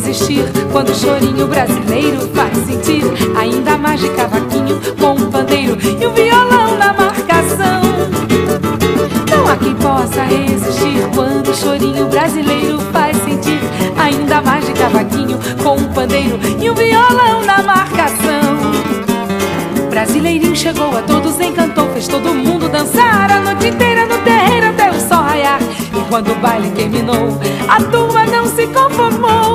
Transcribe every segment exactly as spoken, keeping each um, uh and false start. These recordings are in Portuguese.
resistir quando o chorinho brasileiro faz sentir ainda mais de cavaquinho com um pandeiro e um violão na marcação. Não há quem possa resistir quando o chorinho brasileiro faz sentir ainda mais de cavaquinho com um pandeiro e um violão na marcação. Brasileirinho chegou a todos, encantou, fez todo mundo dançar a noite inteira no terreiro até o sol raiar. E quando o baile terminou, a turma não se conformou.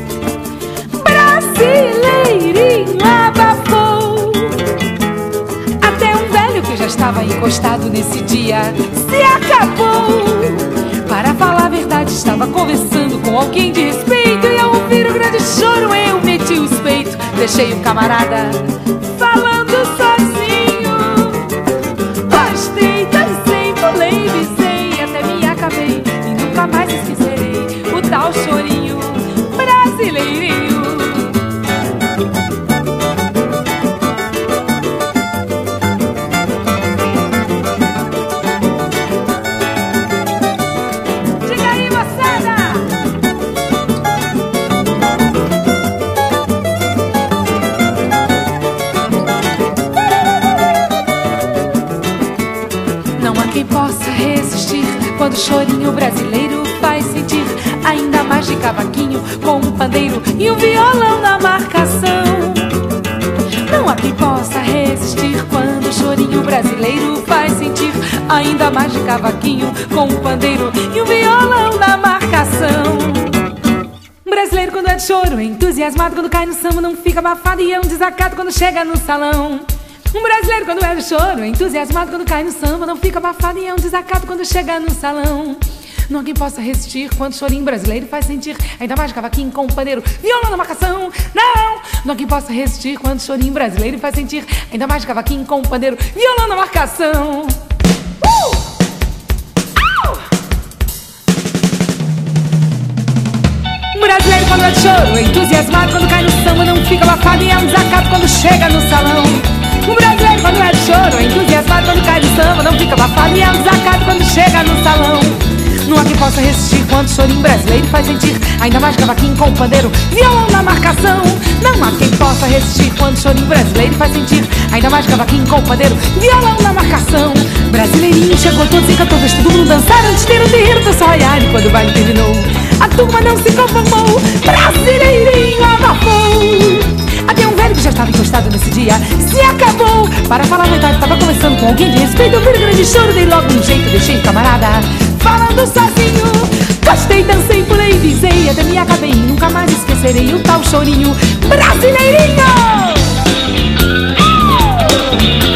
Brasileirinho abafou. Até um velho que já estava encostado nesse dia se acabou. Para falar a verdade, estava conversando com alguém de respeito, e ao ouvir o grande choro eu meti o espeito. Deixei o camarada falando sozinho. Gostei, dancei, pulei, visei, até me acabei e nunca mais esquecerei o tal chorinho brasileirinho. Diga aí, moçada! Quem possa resistir quando o chorinho brasileiro faz sentir ainda mais de cavaquinho com um pandeiro e um violão na marcação. Não há quem possa resistir quando o chorinho brasileiro faz sentir ainda mais de cavaquinho com um pandeiro e um violão na marcação. Um brasileiro quando é de choro é entusiasmado, quando cai no samba não fica abafado e é um desacato quando chega no salão. Um brasileiro quando é de choro é entusiasmado, quando cai no samba não fica abafado e é um desacato quando chega no salão. Não há quem possa resistir quando o chorinho brasileiro faz sentir ainda mais de cavaquinho com um pandeiro, violão na marcação. Não! Não há quem possa resistir quando o chorinho brasileiro faz sentir ainda mais de cavaquinho com um pandeiro, violão na marcação. Uh! Um brasileiro quando é de choro é entusiasmado, quando cai no samba não fica abafado e é um desacato quando chega no salão. Um brasileiro quando é de choro é entusiasmado, quando cai no samba não fica abafado e é um desacato quando chega no salão. Não há quem possa resistir quando o chorinho brasileiro faz sentir ainda mais cavaquinho com um pandeiro, violão na marcação. Não há quem possa resistir quando o chorinho brasileiro faz sentir ainda mais cavaquinho com um pandeiro, violão na marcação. Brasileirinho chegou, todos encantou, fez todo mundo dançar antes de ter o terreiro do sol raiar. E quando o baile terminou, a turma não se conformou. Brasileirinho abafou. Até um velho que já estava encostado nesse dia se acabou. Para falar a verdade, estava conversando com alguém de respeito. Eu vi o grande choro, dei logo um jeito, deixei o camarada falando sozinho. Gostei, dancei, pulei, visei, até me acabei, nunca mais esquecerei o tal chorinho brasileirinho.